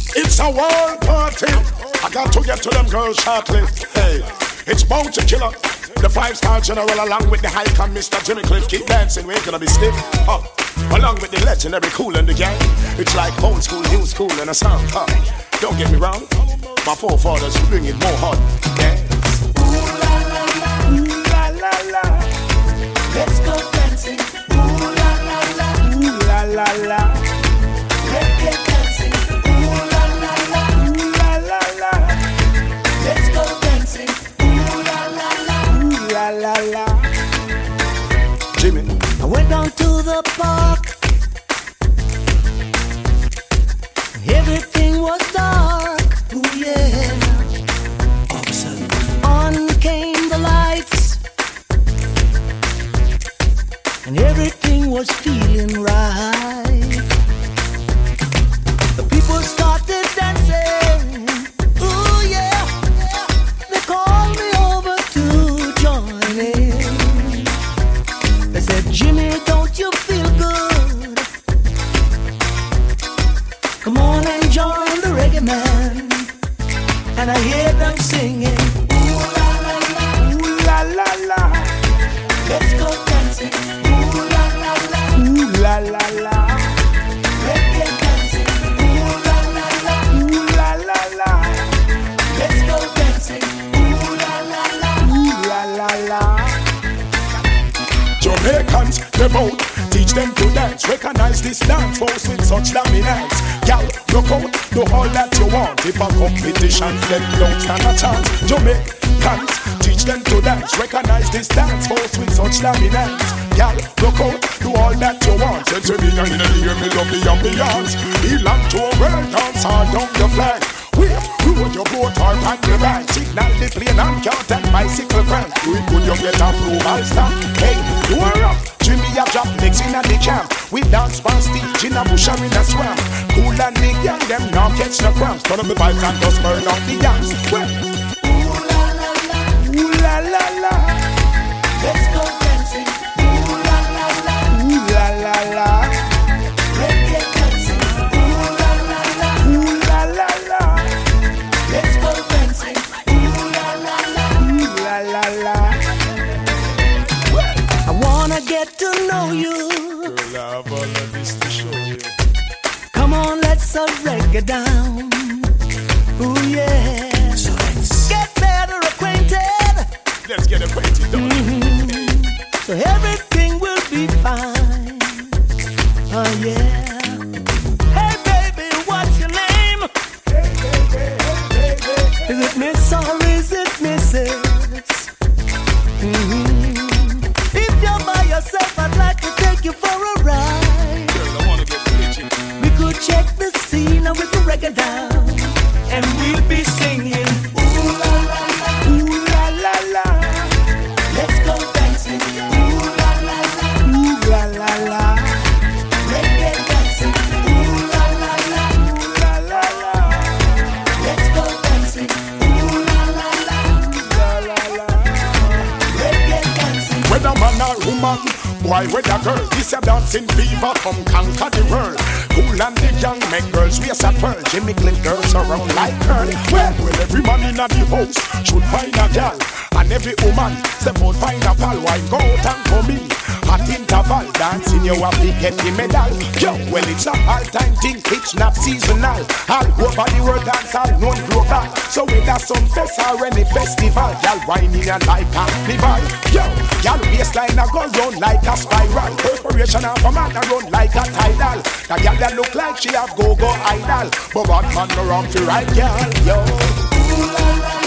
It's a world party. I got to get to them girls shortly. Hey, it's Bounty Killer, the 5-star general, along with the icon Mr. Jimmy Cliff. Keep dancing, we ain't gonna be stiff. Along with the legendary Kool and the gang. It's like old school, new school, and a song. Don't get me wrong, my forefathers bring it more hot. Dance. Ooh la la la, ooh la la la. Let's go dancing. Ooh la la la, ooh la la la. Let's get dancing. Ooh la la la, ooh la la la. Let's go dancing. Ooh la la la, ooh la la la. Jimmy, I went down to the park. Everything was dark. Ooh yeah. All of a sudden, on came the lights, and everything was feeling right. The people started dancing. Ooh yeah. They called me over to join in. They said, Jimmy, don't you feel good? Come on and join the reggae man. And I hear them singing, ooh la la la, ooh la la la. Let's go dancing, ooh la la la, ooh la la la. Let's get dancing, ooh la la la, ooh la la la. Let's go dancing, ooh la la la, ooh la la la. Jamaicans, they both teach them to dance. Recognize this dance force with such dominance. Y'all, look out, do all that you want. If a competition, then don't stand a chance. Jamaicans, teach them to dance. Recognize this dance force with such dominance. Y'all, look out, do all that you want. Say to me, in the ear, me love the ambiance. Belong to a world dance, all down the flag. Roll your boat or on the ride. Signal the plane and count and bicycle crank. Do it good, you get approval stamp. Hey, you are up. Jimmy a drop legs in a the camp. We dance past stage in a bush or in a swamp. Cool and the gang, them now catch the cramps. Turn up the bike and just burn out the yams. Well, ooh la la la, ooh la la la. Let's go dancing. Ooh la la la, ooh la la la. Let's get dancing. Ooh la la la, ooh la la la. Let's go dancing. Ooh la la la, ooh la la la. I wanna get to know you. girl, I have all of this to show you. Come on, let's reggae down. Ooh yeah. So let's Get better acquainted. get acquainted, don't So everything will be fine. Oh yeah. Hey baby, what's your name? Is it Miss or is it Mrs.? If you're by yourself, I'd like to take you for a ride. Girl, I wanna get rich. We could check the scene and we could reggae down, and we'll be singing ooh la la la, ooh la la la. Let's go dancing, ooh la la la, ooh la la la. Reggae dancing, ooh la la la, ooh la la la. Let's go dancing, ooh la la la, ooh la la la. Reggae dancing. Whether man or woman, boy, whether girl, this a dancing fever, come conquer the world. Cool and the young make girls race a pearl. Jimmy Cliff girls around like curl. Well, every man in the house should find a girl, and every woman step out find a pal. Why go out and come in? At interval dancing, you have to get the medal. Yo, well it's a all-time thing, it's not seasonal. All over the world dance, all known global. So whether some fest or any festival, y'all whining and like carnival. Yo, y'all baseline a go round like a spiral. Perspiration of a man a run like a tidal. The girl that look like she have go-go idol, but one man no wrong to right girl. Yo, ooh la la.